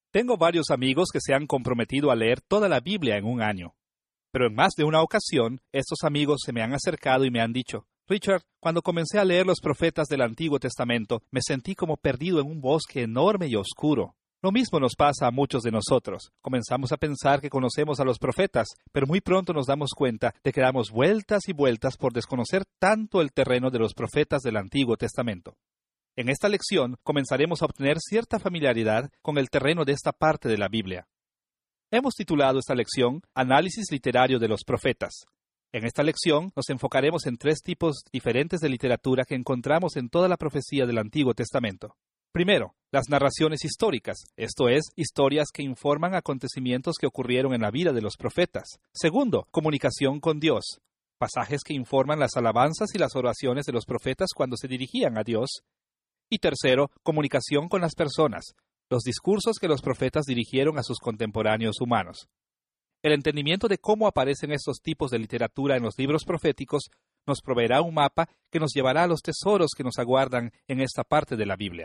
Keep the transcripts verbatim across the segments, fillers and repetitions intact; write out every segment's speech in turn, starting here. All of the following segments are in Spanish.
Tengo varios amigos que se han comprometido a leer toda la Biblia en un año. Pero en más de una ocasión, estos amigos se me han acercado y me han dicho: Richard, cuando comencé a leer los profetas del Antiguo Testamento, me sentí como perdido en un bosque enorme y oscuro. Lo mismo nos pasa a muchos de nosotros. Comenzamos a pensar que conocemos a los profetas, pero muy pronto nos damos cuenta de que damos vueltas y vueltas por desconocer tanto el terreno de los profetas del Antiguo Testamento. En esta lección comenzaremos a obtener cierta familiaridad con el terreno de esta parte de la Biblia. Hemos titulado esta lección Análisis literario de los profetas. En esta lección nos enfocaremos en tres tipos diferentes de literatura que encontramos en toda la profecía del Antiguo Testamento. Primero, las narraciones históricas, esto es, historias que informan acontecimientos que ocurrieron en la vida de los profetas. Segundo, comunicación con Dios, pasajes que informan las alabanzas y las oraciones de los profetas cuando se dirigían a Dios. Y tercero, comunicación con las personas, los discursos que los profetas dirigieron a sus contemporáneos humanos. El entendimiento de cómo aparecen estos tipos de literatura en los libros proféticos nos proveerá un mapa que nos llevará a los tesoros que nos aguardan en esta parte de la Biblia.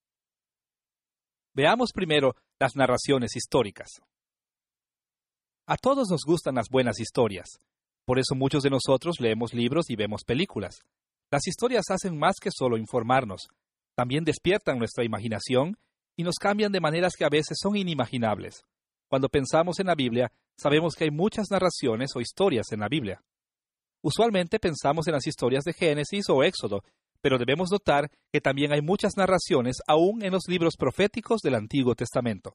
Veamos primero las narraciones históricas. A todos nos gustan las buenas historias. Por eso muchos de nosotros leemos libros y vemos películas. Las historias hacen más que solo informarnos. También despiertan nuestra imaginación y nos cambian de maneras que a veces son inimaginables. Cuando pensamos en la Biblia, sabemos que hay muchas narraciones o historias en la Biblia. Usualmente pensamos en las historias de Génesis o Éxodo, pero debemos notar que también hay muchas narraciones aún en los libros proféticos del Antiguo Testamento.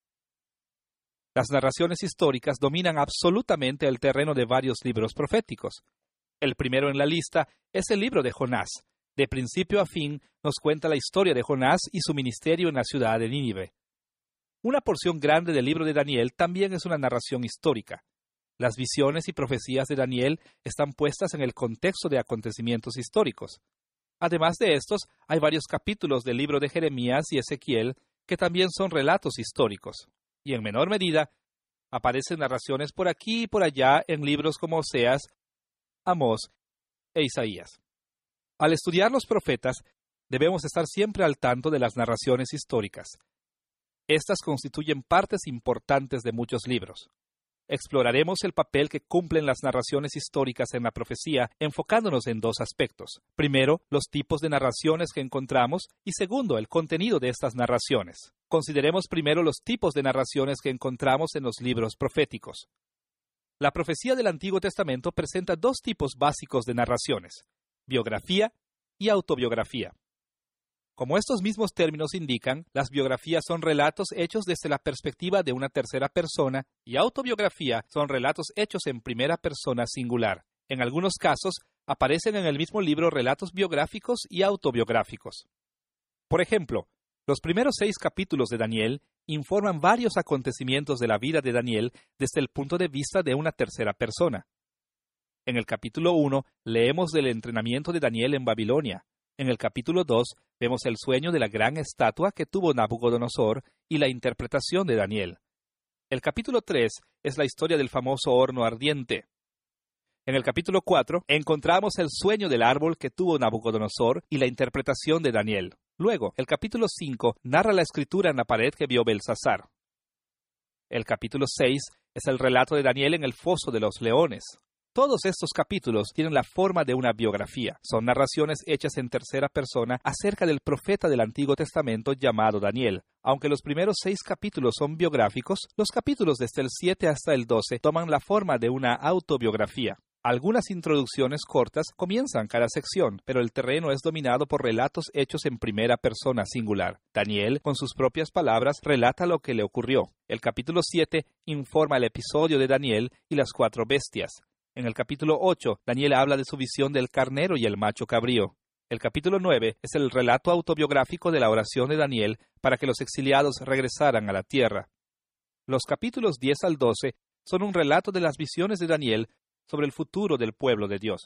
Las narraciones históricas dominan absolutamente el terreno de varios libros proféticos. El primero en la lista es el libro de Jonás. De principio a fin nos cuenta la historia de Jonás y su ministerio en la ciudad de Nínive. Una porción grande del libro de Daniel también es una narración histórica. Las visiones y profecías de Daniel están puestas en el contexto de acontecimientos históricos. Además de estos, hay varios capítulos del libro de Jeremías y Ezequiel que también son relatos históricos. Y en menor medida, aparecen narraciones por aquí y por allá en libros como Oseas, Amós e Isaías. Al estudiar los profetas, debemos estar siempre al tanto de las narraciones históricas. Estas constituyen partes importantes de muchos libros. Exploraremos el papel que cumplen las narraciones históricas en la profecía, enfocándonos en dos aspectos. Primero, los tipos de narraciones que encontramos y segundo, el contenido de estas narraciones. Consideremos primero los tipos de narraciones que encontramos en los libros proféticos. La profecía del Antiguo Testamento presenta dos tipos básicos de narraciones: biografía y autobiografía. Como estos mismos términos indican, las biografías son relatos hechos desde la perspectiva de una tercera persona y autobiografía son relatos hechos en primera persona singular. En algunos casos, aparecen en el mismo libro relatos biográficos y autobiográficos. Por ejemplo, los primeros seis capítulos de Daniel informan varios acontecimientos de la vida de Daniel desde el punto de vista de una tercera persona. En el capítulo uno leemos del entrenamiento de Daniel en Babilonia. En el capítulo dos vemos el sueño de la gran estatua que tuvo Nabucodonosor y la interpretación de Daniel. El capítulo tres es la historia del famoso horno ardiente. En el capítulo cuatro encontramos el sueño del árbol que tuvo Nabucodonosor y la interpretación de Daniel. Luego, el capítulo cinco narra la escritura en la pared que vio Belsasar. El capítulo seis es el relato de Daniel en el foso de los leones. Todos estos capítulos tienen la forma de una biografía. Son narraciones hechas en tercera persona acerca del profeta del Antiguo Testamento llamado Daniel. Aunque los primeros seis capítulos son biográficos, los capítulos desde el siete hasta el doce toman la forma de una autobiografía. Algunas introducciones cortas comienzan cada sección, pero el terreno es dominado por relatos hechos en primera persona singular. Daniel, con sus propias palabras, relata lo que le ocurrió. El capítulo siete informa el episodio de Daniel y las cuatro bestias. En el capítulo ocho, Daniel habla de su visión del carnero y el macho cabrío. El capítulo nueve es el relato autobiográfico de la oración de Daniel para que los exiliados regresaran a la tierra. Los capítulos diez al doce son un relato de las visiones de Daniel sobre el futuro del pueblo de Dios.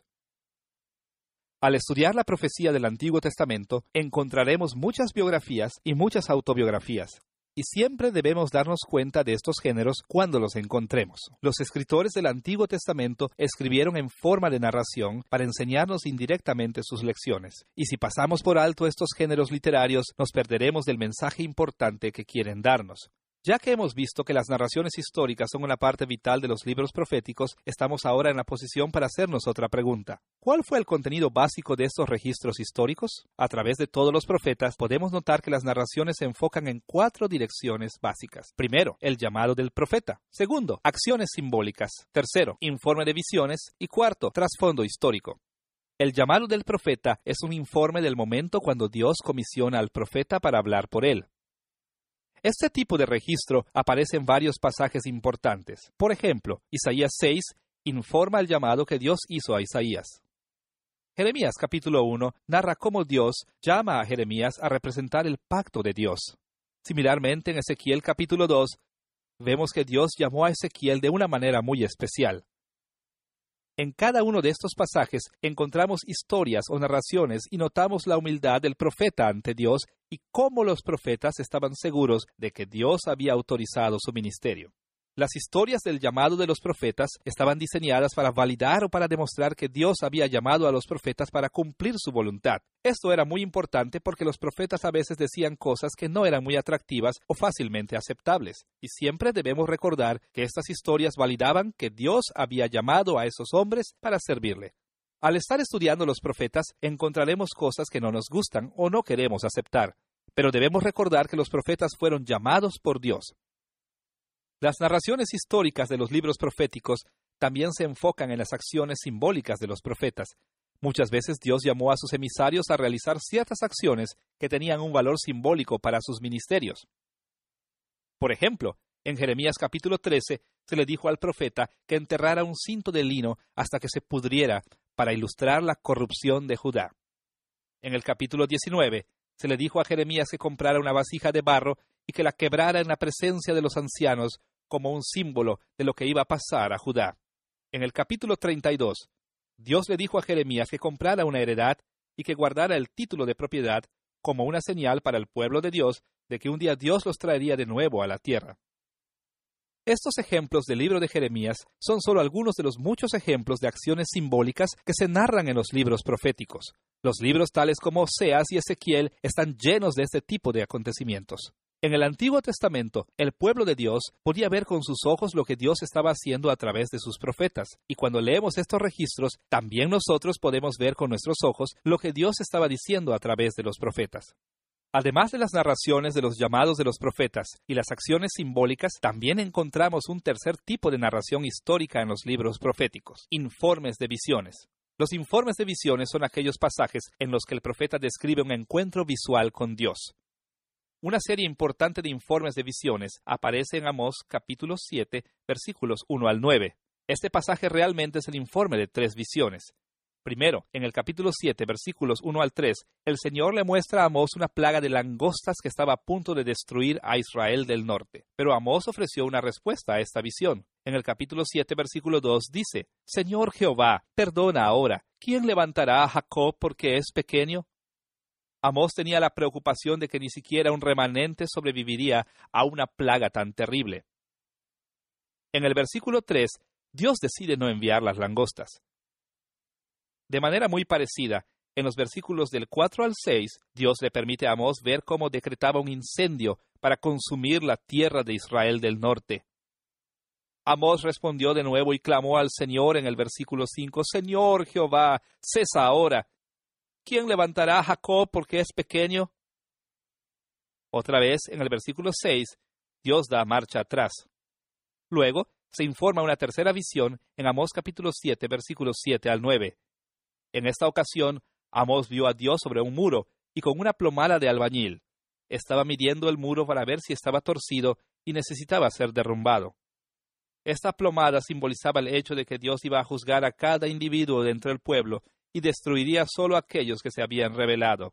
Al estudiar la profecía del Antiguo Testamento, encontraremos muchas biografías y muchas autobiografías. Y siempre debemos darnos cuenta de estos géneros cuando los encontremos. Los escritores del Antiguo Testamento escribieron en forma de narración para enseñarnos indirectamente sus lecciones. Y si pasamos por alto estos géneros literarios, nos perderemos del mensaje importante que quieren darnos. Ya que hemos visto que las narraciones históricas son una parte vital de los libros proféticos, estamos ahora en la posición para hacernos otra pregunta. ¿Cuál fue el contenido básico de estos registros históricos? A través de todos los profetas podemos notar que las narraciones se enfocan en cuatro direcciones básicas. Primero, el llamado del profeta. Segundo, acciones simbólicas. Tercero, informe de visiones. Y cuarto, trasfondo histórico. El llamado del profeta es un informe del momento cuando Dios comisiona al profeta para hablar por él. Este tipo de registro aparece en varios pasajes importantes. Por ejemplo, Isaías seis informa el llamado que Dios hizo a Isaías. Jeremías capítulo uno narra cómo Dios llama a Jeremías a representar el pacto de Dios. Similarmente, en Ezequiel capítulo dos, vemos que Dios llamó a Ezequiel de una manera muy especial. En cada uno de estos pasajes encontramos historias o narraciones y notamos la humildad del profeta ante Dios y cómo los profetas estaban seguros de que Dios había autorizado su ministerio. Las historias del llamado de los profetas estaban diseñadas para validar o para demostrar que Dios había llamado a los profetas para cumplir su voluntad. Esto era muy importante porque los profetas a veces decían cosas que no eran muy atractivas o fácilmente aceptables. Y siempre debemos recordar que estas historias validaban que Dios había llamado a esos hombres para servirle. Al estar estudiando los profetas, encontraremos cosas que no nos gustan o no queremos aceptar. Pero debemos recordar que los profetas fueron llamados por Dios. Las narraciones históricas de los libros proféticos también se enfocan en las acciones simbólicas de los profetas. Muchas veces Dios llamó a sus emisarios a realizar ciertas acciones que tenían un valor simbólico para sus ministerios. Por ejemplo, en Jeremías capítulo trece se le dijo al profeta que enterrara un cinto de lino hasta que se pudriera para ilustrar la corrupción de Judá. En el capítulo diecinueve se le dijo a Jeremías que comprara una vasija de barro y que la quebrara en la presencia de los ancianos como un símbolo de lo que iba a pasar a Judá. En el capítulo treinta y dos, Dios le dijo a Jeremías que comprara una heredad y que guardara el título de propiedad como una señal para el pueblo de Dios de que un día Dios los traería de nuevo a la tierra. Estos ejemplos del libro de Jeremías son solo algunos de los muchos ejemplos de acciones simbólicas que se narran en los libros proféticos. Los libros tales como Oseas y Ezequiel están llenos de este tipo de acontecimientos. En el Antiguo Testamento, el pueblo de Dios podía ver con sus ojos lo que Dios estaba haciendo a través de sus profetas. Y cuando leemos estos registros, también nosotros podemos ver con nuestros ojos lo que Dios estaba diciendo a través de los profetas. Además de las narraciones de los llamados de los profetas y las acciones simbólicas, también encontramos un tercer tipo de narración histórica en los libros proféticos: informes de visiones. Los informes de visiones son aquellos pasajes en los que el profeta describe un encuentro visual con Dios. Una serie importante de informes de visiones aparece en Amós capítulo siete, versículos uno al nueve. Este pasaje realmente es el informe de tres visiones. Primero, en el capítulo siete, versículos uno al tres, el Señor le muestra a Amós una plaga de langostas que estaba a punto de destruir a Israel del norte. Pero Amós ofreció una respuesta a esta visión. En el capítulo siete, versículo dos, dice: Señor Jehová, perdona ahora. ¿Quién levantará a Jacob porque es pequeño? Amós tenía la preocupación de que ni siquiera un remanente sobreviviría a una plaga tan terrible. En el versículo tres, Dios decide no enviar las langostas. De manera muy parecida, en los versículos del cuatro al seis, Dios le permite a Amós ver cómo decretaba un incendio para consumir la tierra de Israel del norte. Amós respondió de nuevo y clamó al Señor en el versículo cinco: Señor Jehová, cesa ahora. ¿Quién levantará a Jacob porque es pequeño? Otra vez, en el versículo seis, Dios da marcha atrás. Luego, se informa una tercera visión en Amós capítulo siete, versículos siete al nueve. En esta ocasión, Amós vio a Dios sobre un muro y con una plomada de albañil. Estaba midiendo el muro para ver si estaba torcido y necesitaba ser derrumbado. Esta plomada simbolizaba el hecho de que Dios iba a juzgar a cada individuo dentro del pueblo y destruiría solo a aquellos que se habían rebelado.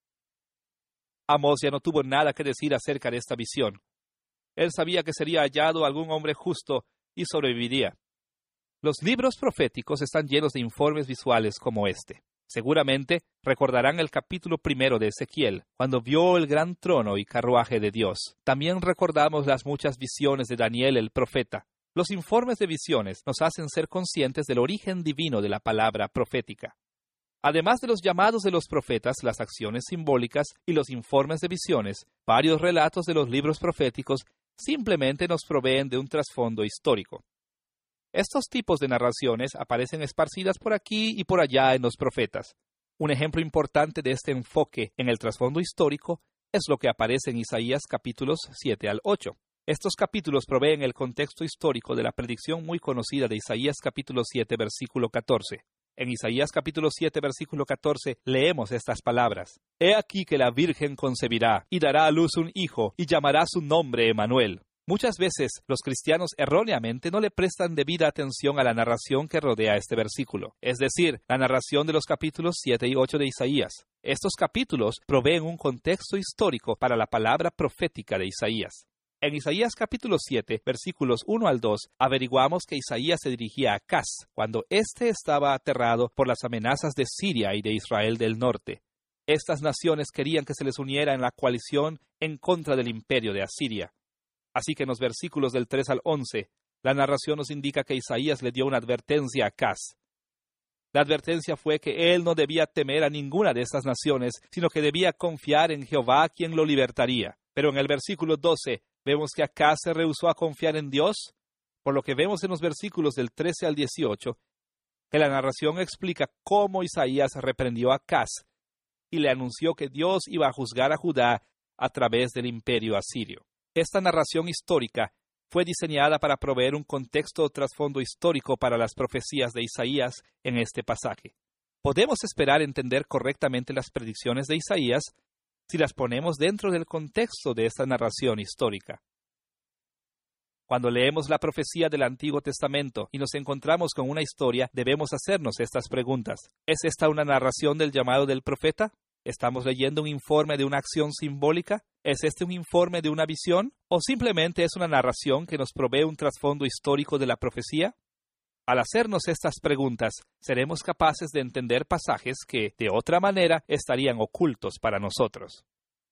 Amós ya no tuvo nada que decir acerca de esta visión. Él sabía que sería hallado algún hombre justo y sobreviviría. Los libros proféticos están llenos de informes visuales como este. Seguramente recordarán el capítulo primero de Ezequiel, cuando vio el gran trono y carruaje de Dios. También recordamos las muchas visiones de Daniel el profeta. Los informes de visiones nos hacen ser conscientes del origen divino de la palabra profética. Además de los llamados de los profetas, las acciones simbólicas y los informes de visiones, varios relatos de los libros proféticos simplemente nos proveen de un trasfondo histórico. Estos tipos de narraciones aparecen esparcidas por aquí y por allá en los profetas. Un ejemplo importante de este enfoque en el trasfondo histórico es lo que aparece en Isaías capítulos siete al ocho. Estos capítulos proveen el contexto histórico de la predicción muy conocida de Isaías capítulo siete, versículo catorce. En Isaías capítulo siete, versículo catorce, leemos estas palabras. He aquí que la Virgen concebirá y dará a luz un hijo y llamará su nombre Emanuel. Muchas veces los cristianos erróneamente no le prestan debida atención a la narración que rodea este versículo, es decir, la narración de los capítulos siete y ocho de Isaías. Estos capítulos proveen un contexto histórico para la palabra profética de Isaías. En Isaías capítulo siete, versículos uno al dos, averiguamos que Isaías se dirigía a Acaz, cuando éste estaba aterrado por las amenazas de Siria y de Israel del norte. Estas naciones querían que se les uniera en la coalición en contra del imperio de Asiria. Así que en los versículos del tres al once, la narración nos indica que Isaías le dio una advertencia a Acaz. La advertencia fue que él no debía temer a ninguna de estas naciones, sino que debía confiar en Jehová, quien lo libertaría. Pero en el versículo doce, vemos que Acaz se rehusó a confiar en Dios, por lo que vemos en los versículos del trece al dieciocho, que la narración explica cómo Isaías reprendió a Acaz y le anunció que Dios iba a juzgar a Judá a través del imperio asirio. Esta narración histórica fue diseñada para proveer un contexto o trasfondo histórico para las profecías de Isaías en este pasaje. Podemos esperar entender correctamente las predicciones de Isaías si las ponemos dentro del contexto de esta narración histórica. Cuando leemos la profecía del Antiguo Testamento y nos encontramos con una historia, debemos hacernos estas preguntas. ¿Es esta una narración del llamado del profeta? ¿Estamos leyendo un informe de una acción simbólica? ¿Es este un informe de una visión? ¿O simplemente es una narración que nos provee un trasfondo histórico de la profecía? Al hacernos estas preguntas, seremos capaces de entender pasajes que, de otra manera, estarían ocultos para nosotros.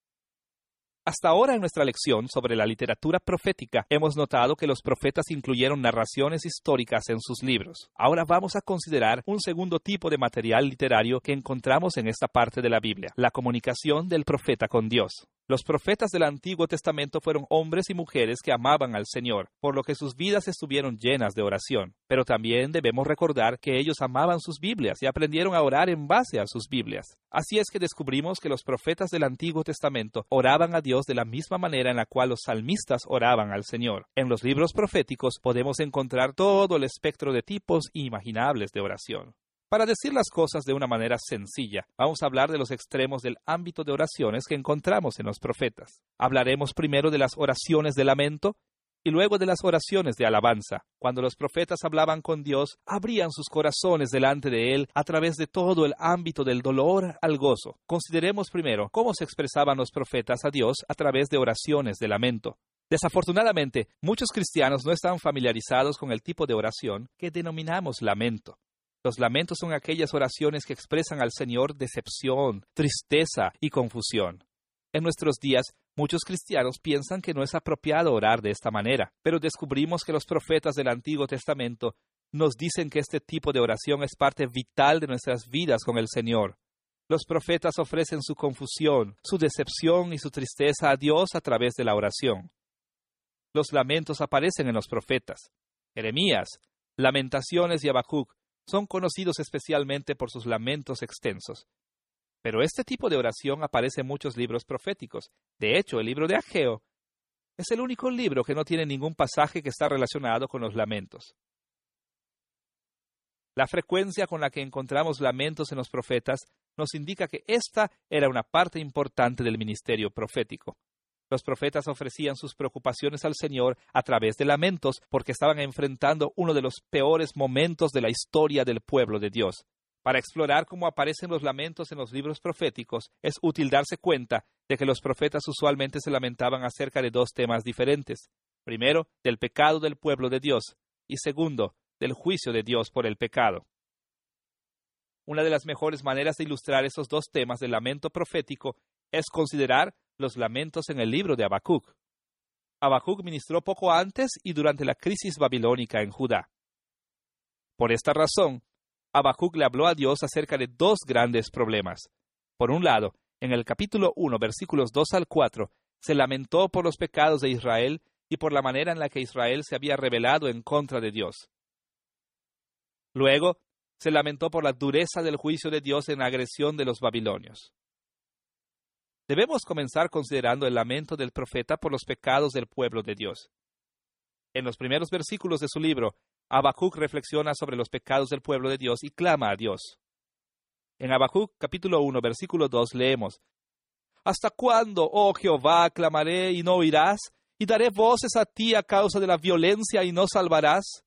Hasta ahora en nuestra lección sobre la literatura profética, hemos notado que los profetas incluyeron narraciones históricas en sus libros. Ahora vamos a considerar un segundo tipo de material literario que encontramos en esta parte de la Biblia, la comunicación del profeta con Dios. Los profetas del Antiguo Testamento fueron hombres y mujeres que amaban al Señor, por lo que sus vidas estuvieron llenas de oración. Pero también debemos recordar que ellos amaban sus Biblias y aprendieron a orar en base a sus Biblias. Así es que descubrimos que los profetas del Antiguo Testamento oraban a Dios de la misma manera en la cual los salmistas oraban al Señor. En los libros proféticos podemos encontrar todo el espectro de tipos imaginables de oración. Para decir las cosas de una manera sencilla, vamos a hablar de los extremos del ámbito de oraciones que encontramos en los profetas. Hablaremos primero de las oraciones de lamento y luego de las oraciones de alabanza. Cuando los profetas hablaban con Dios, abrían sus corazones delante de Él a través de todo el ámbito del dolor al gozo. Consideremos primero cómo se expresaban los profetas a Dios a través de oraciones de lamento. Desafortunadamente, muchos cristianos no están familiarizados con el tipo de oración que denominamos lamento. Los lamentos son aquellas oraciones que expresan al Señor decepción, tristeza y confusión. En nuestros días, muchos cristianos piensan que no es apropiado orar de esta manera, pero descubrimos que los profetas del Antiguo Testamento nos dicen que este tipo de oración es parte vital de nuestras vidas con el Señor. Los profetas ofrecen su confusión, su decepción y su tristeza a Dios a través de la oración. Los lamentos aparecen en los profetas. Jeremías, Lamentaciones y Habacuc son conocidos especialmente por sus lamentos extensos. Pero este tipo de oración aparece en muchos libros proféticos. De hecho, el libro de Ageo es el único libro que no tiene ningún pasaje que está relacionado con los lamentos. La frecuencia con la que encontramos lamentos en los profetas nos indica que esta era una parte importante del ministerio profético. Los profetas ofrecían sus preocupaciones al Señor a través de lamentos porque estaban enfrentando uno de los peores momentos de la historia del pueblo de Dios. Para explorar cómo aparecen los lamentos en los libros proféticos, es útil darse cuenta de que los profetas usualmente se lamentaban acerca de dos temas diferentes. Primero, del pecado del pueblo de Dios, y segundo, del juicio de Dios por el pecado. Una de las mejores maneras de ilustrar esos dos temas del lamento profético es considerar los lamentos en el libro de Habacuc. Habacuc ministró poco antes y durante la crisis babilónica en Judá. Por esta razón, Habacuc le habló a Dios acerca de dos grandes problemas. Por un lado, en el capítulo uno, versículos dos al cuatro, se lamentó por los pecados de Israel y por la manera en la que Israel se había rebelado en contra de Dios. Luego, se lamentó por la dureza del juicio de Dios en la agresión de los babilonios. Debemos comenzar considerando el lamento del profeta por los pecados del pueblo de Dios. En los primeros versículos de su libro, Habacuc reflexiona sobre los pecados del pueblo de Dios y clama a Dios. En Habacuc capítulo uno, versículo dos leemos: ¿Hasta cuándo, oh Jehová, clamaré y no oirás? ¿Y daré voces a ti a causa de la violencia y no salvarás?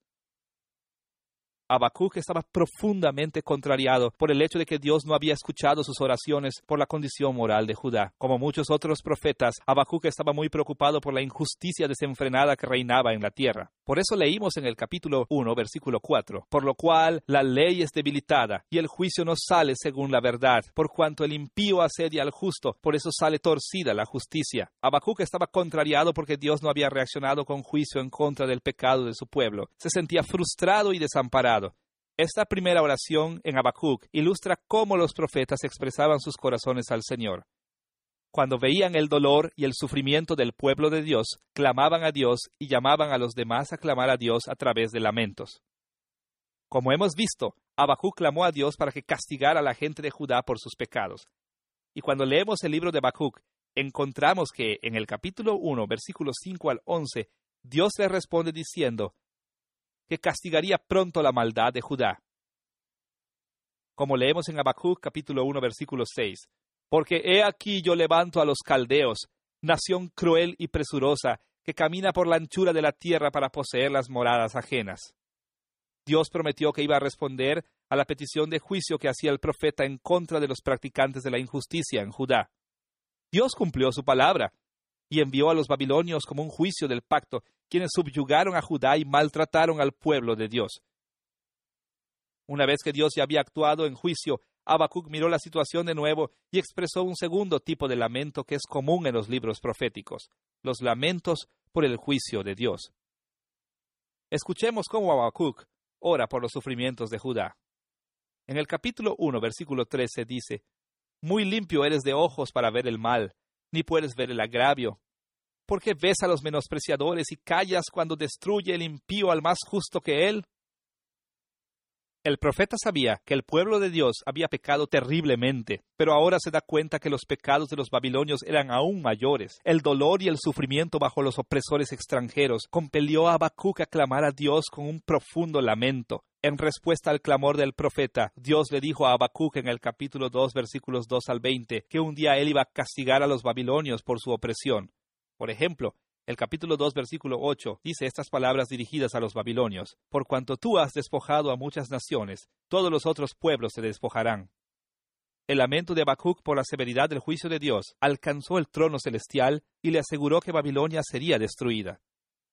Habacuc estaba profundamente contrariado por el hecho de que Dios no había escuchado sus oraciones por la condición moral de Judá. Como muchos otros profetas, Habacuc estaba muy preocupado por la injusticia desenfrenada que reinaba en la tierra. Por eso leímos en el capítulo uno, versículo cuatro, por lo cual la ley es debilitada y el juicio no sale según la verdad, por cuanto el impío asedia al justo, por eso sale torcida la justicia. Habacuc estaba contrariado porque Dios no había reaccionado con juicio en contra del pecado de su pueblo. Se sentía frustrado y desamparado. Esta primera oración en Habacuc ilustra cómo los profetas expresaban sus corazones al Señor. Cuando veían el dolor y el sufrimiento del pueblo de Dios, clamaban a Dios y llamaban a los demás a clamar a Dios a través de lamentos. Como hemos visto, Habacuc clamó a Dios para que castigara a la gente de Judá por sus pecados. Y cuando leemos el libro de Habacuc, encontramos que en el capítulo uno, versículos cinco al once, Dios le responde diciendo que castigaría pronto la maldad de Judá. Como leemos en Habacuc capítulo uno, versículo seis, porque he aquí yo levanto a los caldeos, nación cruel y presurosa, que camina por la anchura de la tierra para poseer las moradas ajenas. Dios prometió que iba a responder a la petición de juicio que hacía el profeta en contra de los practicantes de la injusticia en Judá. Dios cumplió su palabra y envió a los babilonios como un juicio del pacto, quienes subyugaron a Judá y maltrataron al pueblo de Dios. Una vez que Dios ya había actuado en juicio, Habacuc miró la situación de nuevo y expresó un segundo tipo de lamento que es común en los libros proféticos: los lamentos por el juicio de Dios. Escuchemos cómo Habacuc ora por los sufrimientos de Judá. En el capítulo uno, versículo trece dice: Muy limpio eres de ojos para ver el mal, ni puedes ver el agravio. ¿Por qué ves a los menospreciadores y callas cuando destruye el impío al más justo que él? El profeta sabía que el pueblo de Dios había pecado terriblemente, pero ahora se da cuenta que los pecados de los babilonios eran aún mayores. El dolor y el sufrimiento bajo los opresores extranjeros compelió a Habacuc a clamar a Dios con un profundo lamento. En respuesta al clamor del profeta, Dios le dijo a Habacuc en el capítulo dos, versículos dos al veinte, que un día él iba a castigar a los babilonios por su opresión. Por ejemplo, el capítulo dos, versículo ocho, dice estas palabras dirigidas a los babilonios: Por cuanto tú has despojado a muchas naciones, todos los otros pueblos se despojarán. El lamento de Habacuc por la severidad del juicio de Dios alcanzó el trono celestial y le aseguró que Babilonia sería destruida.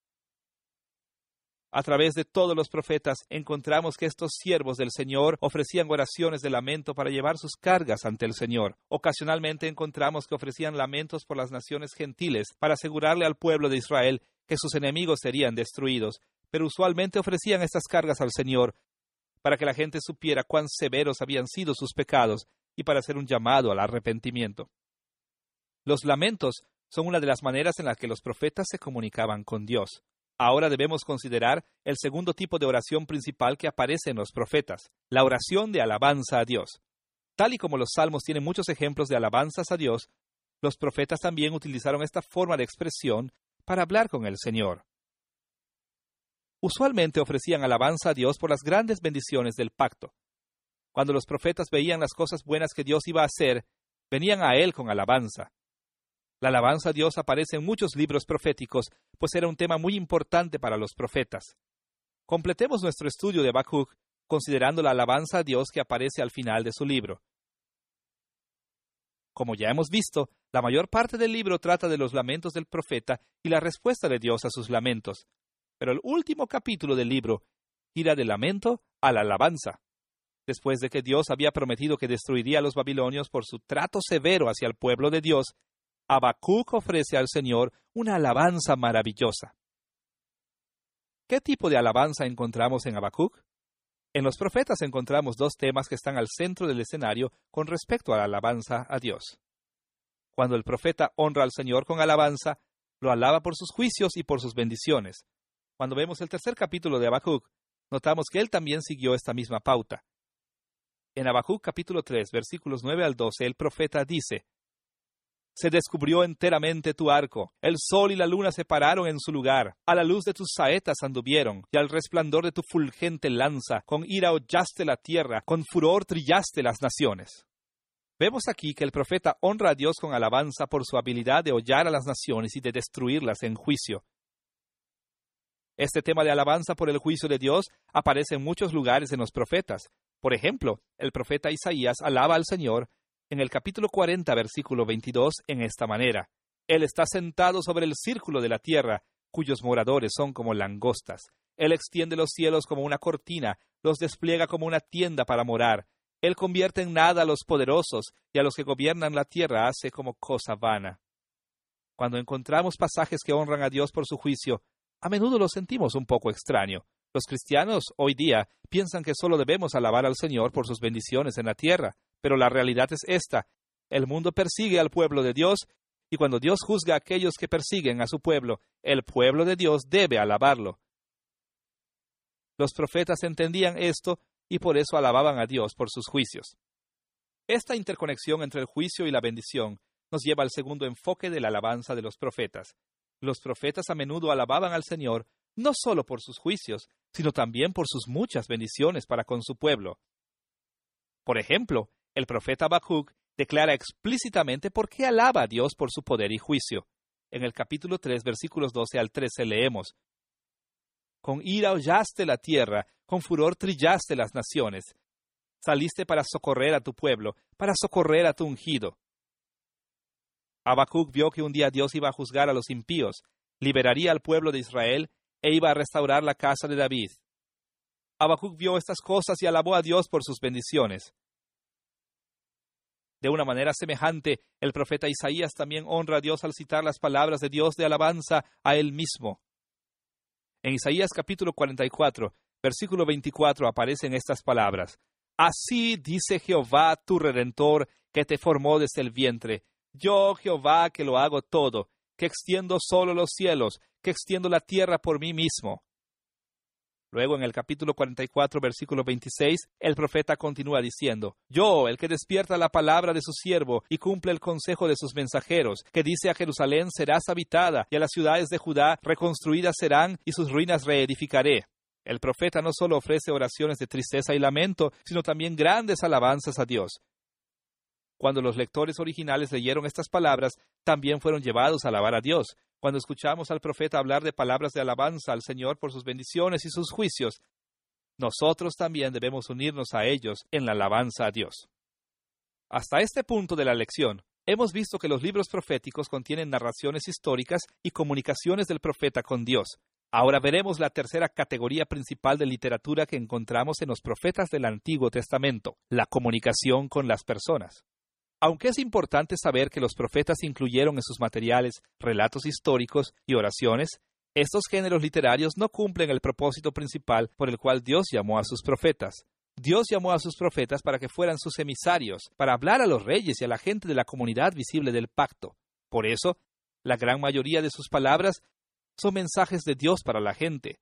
A través de todos los profetas encontramos que estos siervos del Señor ofrecían oraciones de lamento para llevar sus cargas ante el Señor. Ocasionalmente encontramos que ofrecían lamentos por las naciones gentiles para asegurarle al pueblo de Israel que sus enemigos serían destruidos, pero usualmente ofrecían estas cargas al Señor para que la gente supiera cuán severos habían sido sus pecados y para hacer un llamado al arrepentimiento. Los lamentos son una de las maneras en las que los profetas se comunicaban con Dios. Ahora debemos considerar el segundo tipo de oración principal que aparece en los profetas, la oración de alabanza a Dios. Tal y como los salmos tienen muchos ejemplos de alabanzas a Dios, los profetas también utilizaron esta forma de expresión para hablar con el Señor. Usualmente ofrecían alabanza a Dios por las grandes bendiciones del pacto. Cuando los profetas veían las cosas buenas que Dios iba a hacer, venían a Él con alabanza. La alabanza a Dios aparece en muchos libros proféticos, pues era un tema muy importante para los profetas. Completemos nuestro estudio de Habacuc considerando la alabanza a Dios que aparece al final de su libro. Como ya hemos visto, la mayor parte del libro trata de los lamentos del profeta y la respuesta de Dios a sus lamentos. Pero el último capítulo del libro gira del lamento a la alabanza. Después de que Dios había prometido que destruiría a los babilonios por su trato severo hacia el pueblo de Dios, Habacuc ofrece al Señor una alabanza maravillosa. ¿Qué tipo de alabanza encontramos en Habacuc? En los profetas encontramos dos temas que están al centro del escenario con respecto a la alabanza a Dios. Cuando el profeta honra al Señor con alabanza, Lo alaba por sus juicios y por sus bendiciones. Cuando vemos el tercer capítulo de Habacuc, notamos que él también siguió esta misma pauta. En Habacuc capítulo tres, versículos nueve al doce, el profeta dice: Se descubrió enteramente tu arco, el sol y la luna se pararon en su lugar, a la luz de tus saetas anduvieron, y al resplandor de tu fulgente lanza, con ira hollaste la tierra, con furor trillaste las naciones. Vemos aquí que el profeta honra a Dios con alabanza por su habilidad de hollar a las naciones y de destruirlas en juicio. Este tema de alabanza por el juicio de Dios aparece en muchos lugares en los profetas. Por ejemplo, el profeta Isaías alaba al Señor en el capítulo cuarenta, versículo veintidós, en esta manera: Él está sentado sobre el círculo de la tierra, cuyos moradores son como langostas. Él extiende los cielos como una cortina, los despliega como una tienda para morar. Él convierte en nada a los poderosos, y a los que gobiernan la tierra hace como cosa vana. Cuando encontramos pasajes que honran a Dios por su juicio, a menudo lo sentimos un poco extraño. Los cristianos hoy día piensan que solo debemos alabar al Señor por sus bendiciones en la tierra, pero la realidad es esta: el mundo persigue al pueblo de Dios, y cuando Dios juzga a aquellos que persiguen a su pueblo, el pueblo de Dios debe alabarlo. Los profetas entendían esto y por eso alababan a Dios por sus juicios. Esta interconexión entre el juicio y la bendición nos lleva al segundo enfoque de la alabanza de los profetas. Los profetas a menudo alababan al Señor no solo por sus juicios, sino también por sus muchas bendiciones para con su pueblo. Por ejemplo, el profeta Habacuc declara explícitamente por qué alaba a Dios por su poder y juicio. En el capítulo tres, versículos doce al trece leemos: Con ira hollaste la tierra, con furor trillaste las naciones. Saliste para socorrer a tu pueblo, para socorrer a tu ungido. Habacuc vio que un día Dios iba a juzgar a los impíos, liberaría al pueblo de Israel e iba a restaurar la casa de David. Habacuc vio estas cosas y alabó a Dios por sus bendiciones. De una manera semejante, el profeta Isaías también honra a Dios al citar las palabras de Dios de alabanza a él mismo. En Isaías capítulo cuarenta y cuatro, versículo veinticuatro, aparecen estas palabras: Así dice Jehová tu Redentor, que te formó desde el vientre. Yo, Jehová, que lo hago todo, que extiendo solo los cielos, que extiendo la tierra por mí mismo. Luego, en el capítulo cuarenta y cuatro, versículo veintiséis, el profeta continúa diciendo: Yo, el que despierta la palabra de su siervo y cumple el consejo de sus mensajeros, que dice a Jerusalén serás habitada, y a las ciudades de Judá reconstruidas serán, y sus ruinas reedificaré. El profeta no solo ofrece oraciones de tristeza y lamento, sino también grandes alabanzas a Dios. Cuando los lectores originales leyeron estas palabras, también fueron llevados a alabar a Dios. Cuando escuchamos al profeta hablar de palabras de alabanza al Señor por sus bendiciones y sus juicios, nosotros también debemos unirnos a ellos en la alabanza a Dios. Hasta este punto de la lección, hemos visto que los libros proféticos contienen narraciones históricas y comunicaciones del profeta con Dios. Ahora veremos la tercera categoría principal de literatura que encontramos en los profetas del Antiguo Testamento: la comunicación con las personas. Aunque es importante saber que los profetas incluyeron en sus materiales relatos históricos y oraciones, estos géneros literarios no cumplen el propósito principal por el cual Dios llamó a sus profetas. Dios llamó a sus profetas para que fueran sus emisarios, para hablar a los reyes y a la gente de la comunidad visible del pacto. Por eso, la gran mayoría de sus palabras son mensajes de Dios para la gente.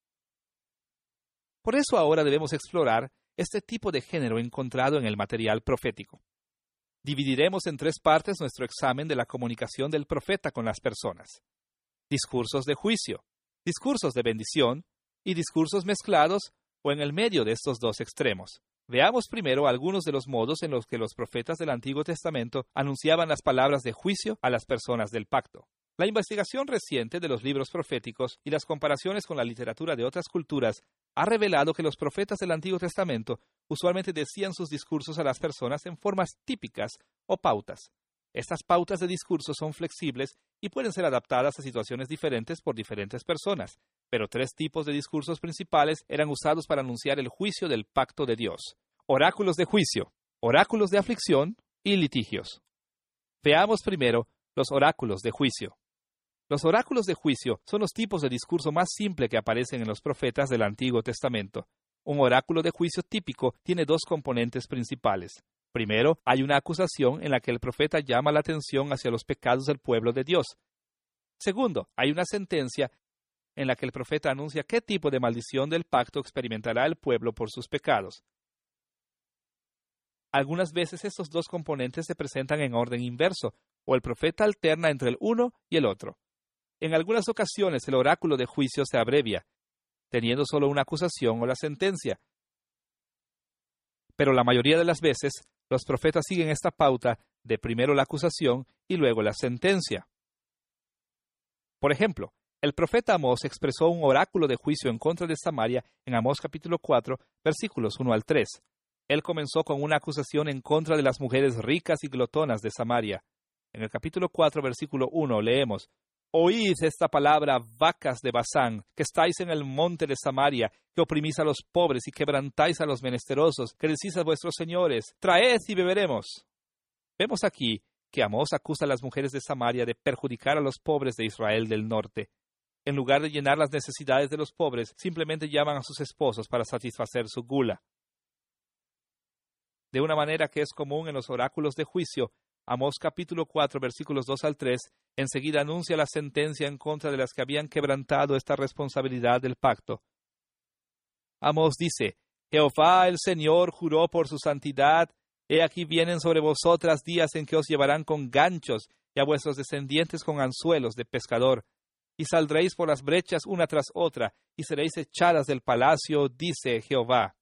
Por eso ahora debemos explorar este tipo de género encontrado en el material profético. Dividiremos en tres partes nuestro examen de la comunicación del profeta con las personas: discursos de juicio, discursos de bendición y discursos mezclados o en el medio de estos dos extremos. Veamos primero algunos de los modos en los que los profetas del Antiguo Testamento anunciaban las palabras de juicio a las personas del pacto. La investigación reciente de los libros proféticos y las comparaciones con la literatura de otras culturas ha revelado que los profetas del Antiguo Testamento usualmente decían sus discursos a las personas en formas típicas o pautas. Estas pautas de discurso son flexibles y pueden ser adaptadas a situaciones diferentes por diferentes personas, pero tres tipos de discursos principales eran usados para anunciar el juicio del pacto de Dios: oráculos de juicio, oráculos de aflicción y litigios. Veamos primero los oráculos de juicio. Los oráculos de juicio son los tipos de discurso más simple que aparecen en los profetas del Antiguo Testamento. Un oráculo de juicio típico tiene dos componentes principales. Primero, hay una acusación en la que el profeta llama la atención hacia los pecados del pueblo de Dios. Segundo, hay una sentencia en la que el profeta anuncia qué tipo de maldición del pacto experimentará el pueblo por sus pecados. Algunas veces estos dos componentes se presentan en orden inverso, o el profeta alterna entre el uno y el otro. En algunas ocasiones el oráculo de juicio se abrevia, teniendo solo una acusación o la sentencia. Pero la mayoría de las veces, los profetas siguen esta pauta de primero la acusación y luego la sentencia. Por ejemplo, el profeta Amós expresó un oráculo de juicio en contra de Samaria en Amós capítulo cuatro, versículos uno al tres. Él comenzó con una acusación en contra de las mujeres ricas y glotonas de Samaria. En el capítulo cuatro, versículo uno, leemos: Oíd esta palabra, vacas de Basán, que estáis en el monte de Samaria, que oprimís a los pobres y quebrantáis a los menesterosos, que decís a vuestros señores: traed y beberemos. Vemos aquí que Amós acusa a las mujeres de Samaria de perjudicar a los pobres de Israel del norte. En lugar de llenar las necesidades de los pobres, simplemente llaman a sus esposos para satisfacer su gula. De una manera que es común en los oráculos de juicio, Amós capítulo cuatro, versículos dos al tres, enseguida anuncia la sentencia en contra de las que habían quebrantado esta responsabilidad del pacto. Amós dice: Jehová el Señor juró por su santidad: He aquí vienen sobre vosotras días en que os llevarán con ganchos, y a vuestros descendientes con anzuelos de pescador. Y saldréis por las brechas una tras otra, y seréis echadas del palacio, dice Jehová.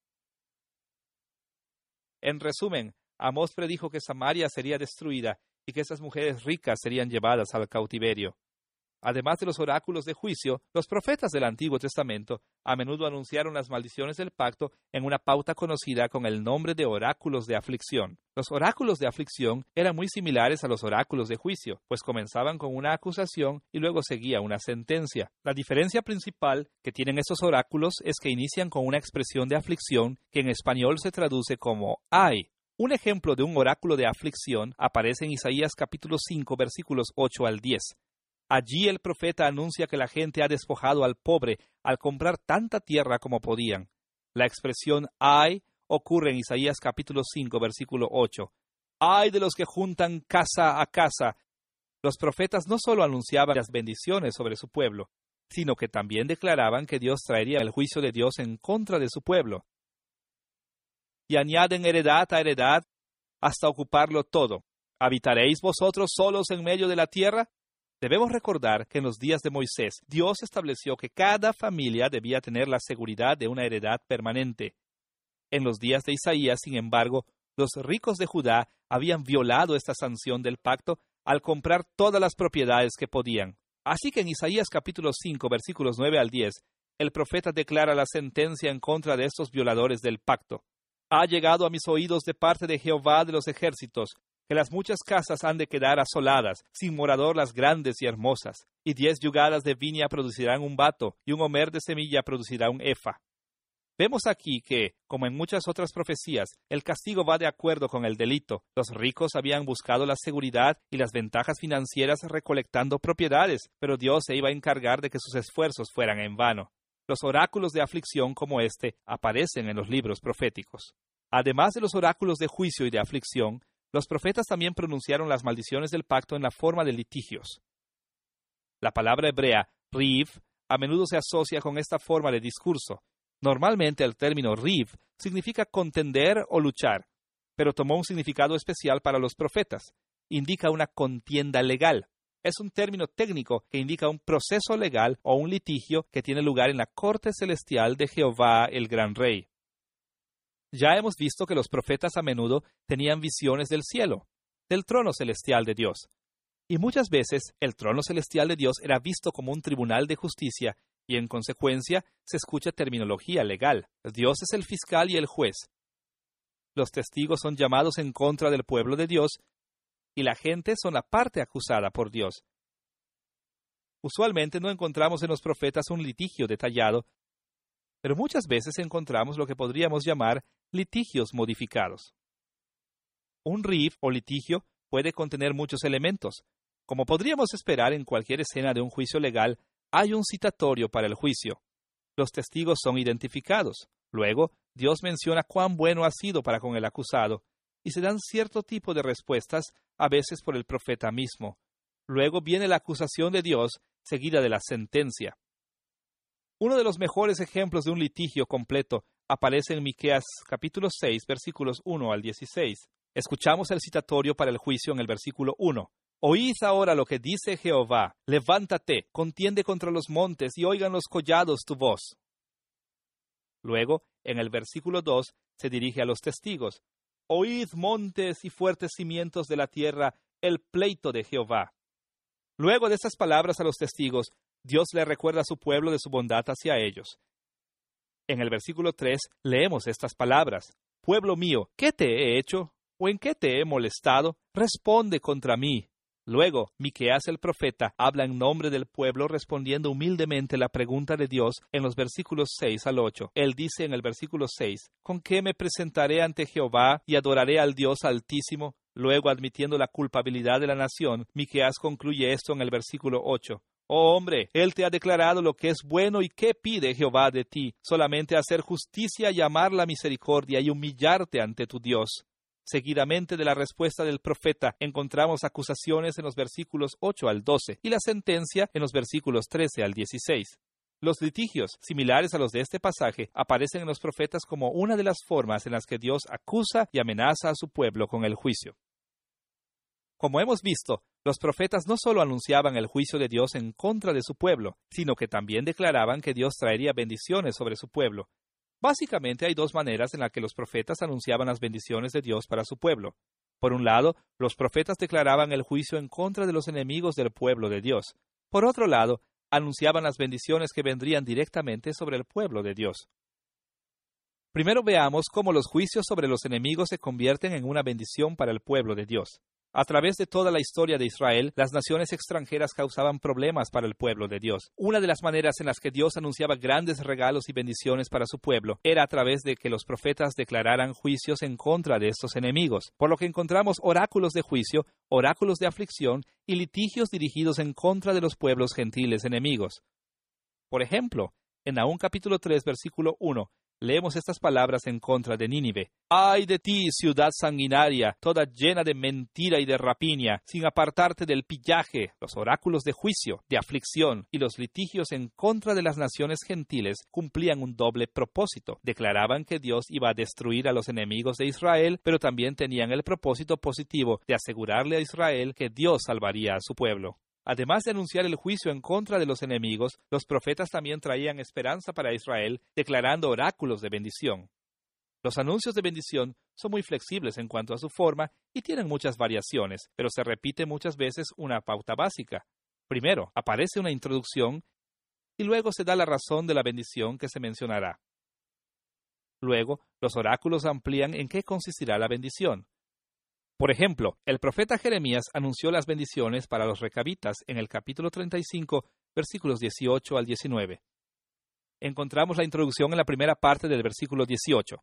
En resumen, Amós predijo que Samaria sería destruida y que esas mujeres ricas serían llevadas al cautiverio. Además de los oráculos de juicio, los profetas del Antiguo Testamento a menudo anunciaron las maldiciones del pacto en una pauta conocida con el nombre de oráculos de aflicción. Los oráculos de aflicción eran muy similares a los oráculos de juicio, pues comenzaban con una acusación y luego seguía una sentencia. La diferencia principal que tienen estos oráculos es que inician con una expresión de aflicción que en español se traduce como ay. Un ejemplo de un oráculo de aflicción aparece en Isaías capítulo cinco, versículos ocho al diez. Allí el profeta anuncia que la gente ha despojado al pobre al comprar tanta tierra como podían. La expresión ay ocurre en Isaías capítulo cinco, versículo ocho. Ay de los que juntan casa a casa. Los profetas no solo anunciaban las bendiciones sobre su pueblo, sino que también declaraban que Dios traería el juicio de Dios en contra de su pueblo. Y añaden heredad a heredad hasta ocuparlo todo. ¿Habitaréis vosotros solos en medio de la tierra? Debemos recordar que en los días de Moisés, Dios estableció que cada familia debía tener la seguridad de una heredad permanente. En los días de Isaías, sin embargo, los ricos de Judá habían violado esta sanción del pacto al comprar todas las propiedades que podían. Así que en Isaías capítulo cinco, versículos nueve al diez, el profeta declara la sentencia en contra de estos violadores del pacto. Ha llegado a mis oídos de parte de Jehová de los ejércitos, que las muchas casas han de quedar asoladas, sin morador las grandes y hermosas, y diez yugadas de viña producirán un bato, y un homer de semilla producirá un efa. Vemos aquí que, como en muchas otras profecías, el castigo va de acuerdo con el delito. Los ricos habían buscado la seguridad y las ventajas financieras recolectando propiedades, pero Dios se iba a encargar de que sus esfuerzos fueran en vano. Los oráculos de aflicción como este aparecen en los libros proféticos. Además de los oráculos de juicio y de aflicción, los profetas también pronunciaron las maldiciones del pacto en la forma de litigios. La palabra hebrea, riv, a menudo se asocia con esta forma de discurso. Normalmente el término riv significa contender o luchar, pero tomó un significado especial para los profetas. Indica una contienda legal. Es un término técnico que indica un proceso legal o un litigio que tiene lugar en la corte celestial de Jehová el Gran Rey. Ya hemos visto que los profetas a menudo tenían visiones del cielo, del trono celestial de Dios. Y muchas veces el trono celestial de Dios era visto como un tribunal de justicia y en consecuencia se escucha terminología legal. Dios es el fiscal y el juez. Los testigos son llamados en contra del pueblo de Dios y la gente son la parte acusada por Dios. Usualmente no encontramos en los profetas un litigio detallado, pero muchas veces encontramos lo que podríamos llamar litigios modificados. Un riv o litigio puede contener muchos elementos. Como podríamos esperar en cualquier escena de un juicio legal, hay un citatorio para el juicio. Los testigos son identificados. Luego, Dios menciona cuán bueno ha sido para con el acusado, y se dan cierto tipo de respuestas, a veces por el profeta mismo. Luego viene la acusación de Dios, seguida de la sentencia. Uno de los mejores ejemplos de un litigio completo aparece en Miqueas capítulo seis, versículos uno al dieciséis. Escuchamos el citatorio para el juicio en el versículo uno. Oíd ahora lo que dice Jehová. Levántate, contiende contra los montes, y oigan los collados tu voz. Luego, en el versículo dos, se dirige a los testigos. Oíd montes y fuertes cimientos de la tierra, el pleito de Jehová. Luego de estas palabras a los testigos, Dios le recuerda a su pueblo de su bondad hacia ellos. En el versículo tres leemos estas palabras. Pueblo mío, ¿qué te he hecho? ¿O en qué te he molestado? Responde contra mí. Luego, Miqueas el profeta habla en nombre del pueblo respondiendo humildemente la pregunta de Dios en los versículos seis al ocho. Él dice en el versículo seis, ¿con qué me presentaré ante Jehová y adoraré al Dios Altísimo? Luego, admitiendo la culpabilidad de la nación, Miqueas concluye esto en el versículo ocho. Oh hombre, Él te ha declarado lo que es bueno y qué pide Jehová de ti, solamente hacer justicia y amar la misericordia y humillarte ante tu Dios. Seguidamente de la respuesta del profeta encontramos acusaciones en los versículos ocho al doce y la sentencia en los versículos trece al dieciséis. Los litigios, similares a los de este pasaje, aparecen en los profetas como una de las formas en las que Dios acusa y amenaza a su pueblo con el juicio. Como hemos visto, los profetas no solo anunciaban el juicio de Dios en contra de su pueblo, sino que también declaraban que Dios traería bendiciones sobre su pueblo. Básicamente hay dos maneras en las que los profetas anunciaban las bendiciones de Dios para su pueblo. Por un lado, los profetas declaraban el juicio en contra de los enemigos del pueblo de Dios. Por otro lado, anunciaban las bendiciones que vendrían directamente sobre el pueblo de Dios. Primero veamos cómo los juicios sobre los enemigos se convierten en una bendición para el pueblo de Dios. A través de toda la historia de Israel, las naciones extranjeras causaban problemas para el pueblo de Dios. Una de las maneras en las que Dios anunciaba grandes regalos y bendiciones para su pueblo era a través de que los profetas declararan juicios en contra de estos enemigos, por lo que encontramos oráculos de juicio, oráculos de aflicción y litigios dirigidos en contra de los pueblos gentiles enemigos. Por ejemplo, en Nahum capítulo tres, versículo uno, leemos estas palabras en contra de Nínive. ¡Ay de ti, ciudad sanguinaria, toda llena de mentira y de rapiña, sin apartarte del pillaje! Los oráculos de juicio, de aflicción y los litigios en contra de las naciones gentiles cumplían un doble propósito. Declaraban que Dios iba a destruir a los enemigos de Israel, pero también tenían el propósito positivo de asegurarle a Israel que Dios salvaría a su pueblo. Además de anunciar el juicio en contra de los enemigos, los profetas también traían esperanza para Israel, declarando oráculos de bendición. Los anuncios de bendición son muy flexibles en cuanto a su forma y tienen muchas variaciones, pero se repite muchas veces una pauta básica. Primero, aparece una introducción y luego se da la razón de la bendición que se mencionará. Luego, los oráculos amplían en qué consistirá la bendición. Por ejemplo, el profeta Jeremías anunció las bendiciones para los recabitas en el capítulo treinta y cinco, versículos dieciocho al diecinueve. Encontramos la introducción en la primera parte del versículo dieciocho.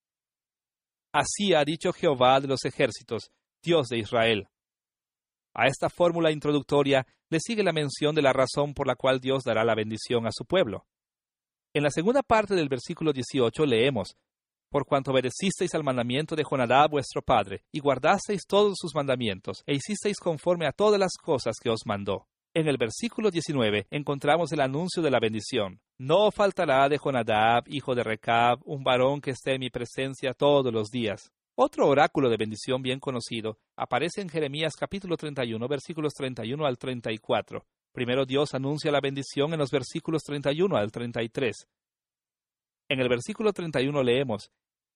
Así ha dicho Jehová de los ejércitos, Dios de Israel. A esta fórmula introductoria le sigue la mención de la razón por la cual Dios dará la bendición a su pueblo. En la segunda parte del versículo dieciocho leemos, por cuanto obedecisteis al mandamiento de Jonadab vuestro padre, y guardasteis todos sus mandamientos, e hicisteis conforme a todas las cosas que os mandó. En el versículo diecinueve encontramos el anuncio de la bendición. No faltará de Jonadab, hijo de Recab, un varón que esté en mi presencia todos los días. Otro oráculo de bendición bien conocido aparece en Jeremías capítulo treinta y uno, versículos treinta y uno al treinta y cuatro. Primero Dios anuncia la bendición en los versículos treinta y uno al treinta y tres. En el versículo treinta y uno leemos,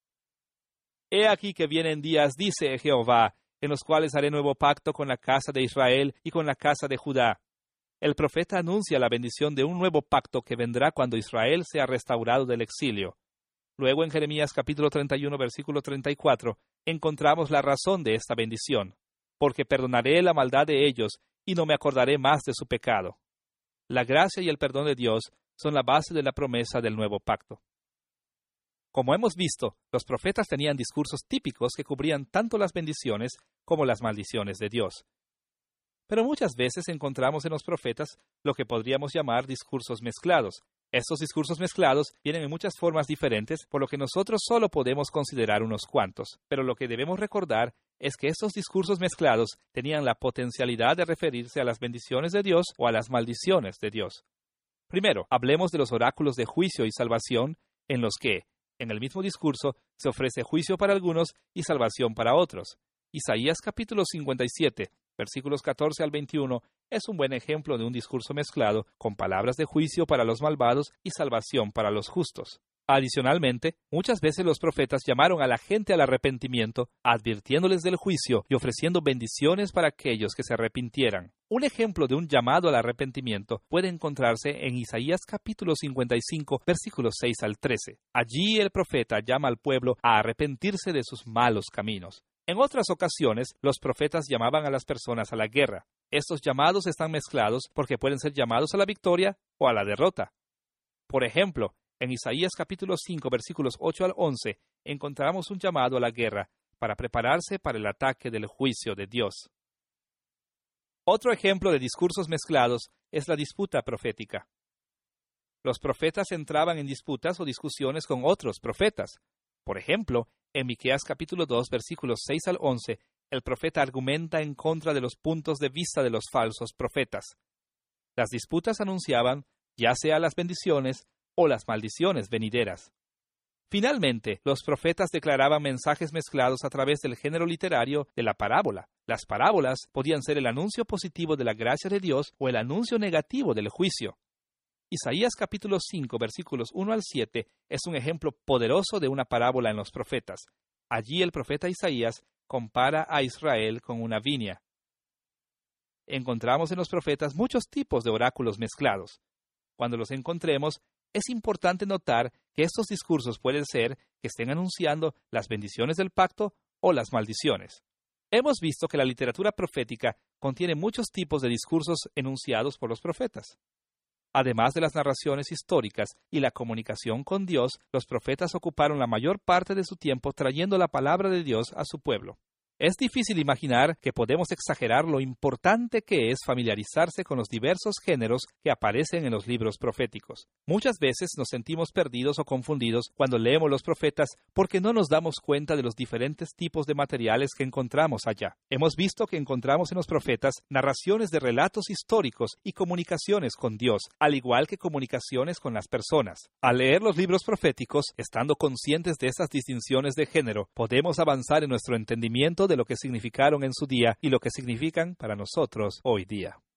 He aquí que vienen días, dice Jehová, en los cuales haré nuevo pacto con la casa de Israel y con la casa de Judá. El profeta anuncia la bendición de un nuevo pacto que vendrá cuando Israel sea restaurado del exilio. Luego en Jeremías capítulo treinta y uno, versículo treinta y cuatro, encontramos la razón de esta bendición. Porque perdonaré la maldad de ellos y no me acordaré más de su pecado. La gracia y el perdón de Dios son la base de la promesa del nuevo pacto. Como hemos visto, los profetas tenían discursos típicos que cubrían tanto las bendiciones como las maldiciones de Dios. Pero muchas veces encontramos en los profetas lo que podríamos llamar discursos mezclados. Estos discursos mezclados vienen en muchas formas diferentes, por lo que nosotros solo podemos considerar unos cuantos. Pero lo que debemos recordar es que estos discursos mezclados tenían la potencialidad de referirse a las bendiciones de Dios o a las maldiciones de Dios. Primero, hablemos de los oráculos de juicio y salvación, en los que, en el mismo discurso, se ofrece juicio para algunos y salvación para otros. Isaías capítulo cincuenta y siete, versículos catorce al veintiuno, es un buen ejemplo de un discurso mezclado con palabras de juicio para los malvados y salvación para los justos. Adicionalmente, muchas veces los profetas llamaron a la gente al arrepentimiento, advirtiéndoles del juicio y ofreciendo bendiciones para aquellos que se arrepintieran. Un ejemplo de un llamado al arrepentimiento puede encontrarse en Isaías capítulo cincuenta y cinco, versículos seis al trece. Allí el profeta llama al pueblo a arrepentirse de sus malos caminos. En otras ocasiones, los profetas llamaban a las personas a la guerra. Estos llamados están mezclados porque pueden ser llamados a la victoria o a la derrota. Por ejemplo, en Isaías capítulo cinco, versículos ocho al once, encontramos un llamado a la guerra para prepararse para el ataque del juicio de Dios. Otro ejemplo de discursos mezclados es la disputa profética. Los profetas entraban en disputas o discusiones con otros profetas. Por ejemplo, en Miqueas capítulo dos, versículos seis al once, el profeta argumenta en contra de los puntos de vista de los falsos profetas. Las disputas anunciaban ya sea las bendiciones o las maldiciones venideras. Finalmente, los profetas declaraban mensajes mezclados a través del género literario de la parábola. Las parábolas podían ser el anuncio positivo de la gracia de Dios o el anuncio negativo del juicio. Isaías capítulo cinco, versículos uno al siete, es un ejemplo poderoso de una parábola en los profetas. Allí el profeta Isaías compara a Israel con una viña. Encontramos en los profetas muchos tipos de oráculos mezclados. Cuando los encontremos, es importante notar que estos discursos pueden ser que estén anunciando las bendiciones del pacto o las maldiciones. Hemos visto que la literatura profética contiene muchos tipos de discursos enunciados por los profetas. Además de las narraciones históricas y la comunicación con Dios, los profetas ocuparon la mayor parte de su tiempo trayendo la palabra de Dios a su pueblo. Es difícil imaginar que podemos exagerar lo importante que es familiarizarse con los diversos géneros que aparecen en los libros proféticos. Muchas veces nos sentimos perdidos o confundidos cuando leemos los profetas porque no nos damos cuenta de los diferentes tipos de materiales que encontramos allá. Hemos visto que encontramos en los profetas narraciones de relatos históricos y comunicaciones con Dios, al igual que comunicaciones con las personas. Al leer los libros proféticos, estando conscientes de estas distinciones de género, podemos avanzar en nuestro entendimiento de lo que significaron en su día y lo que significan para nosotros hoy día.